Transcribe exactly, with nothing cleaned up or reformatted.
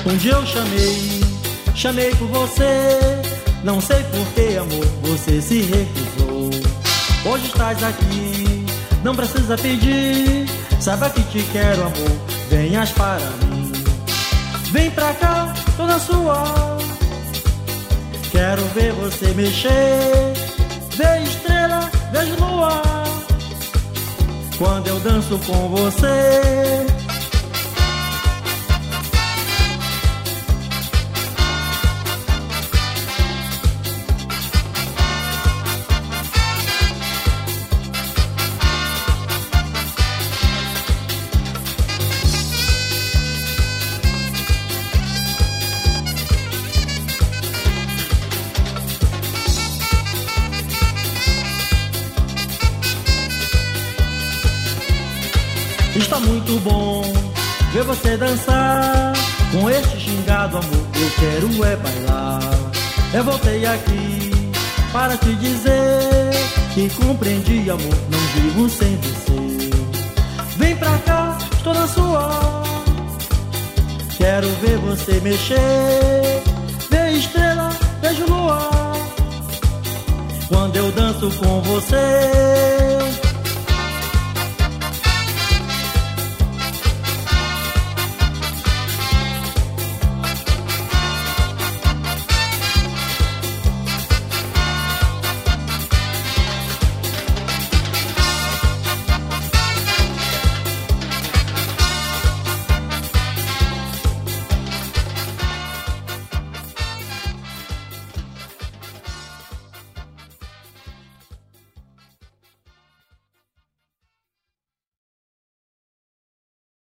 Um dia eu chamei, chamei por você. Não sei por que, amor, você se recusou. Hoje estás aqui, não precisa pedir. Saiba que te quero, amor, venhas para mim. Vem pra cá, toda sua. Quero ver você mexer. Ver estrela, vejo lua. Quando eu danço com você. Está muito bom ver você dançar. Com este gingado, amor, eu quero é bailar. Eu voltei aqui para te dizer que compreendi, amor, não vivo sem você. Vem pra cá, estou na sua. Quero ver você mexer. Ver estrela, vejo lua. Quando eu danço com você.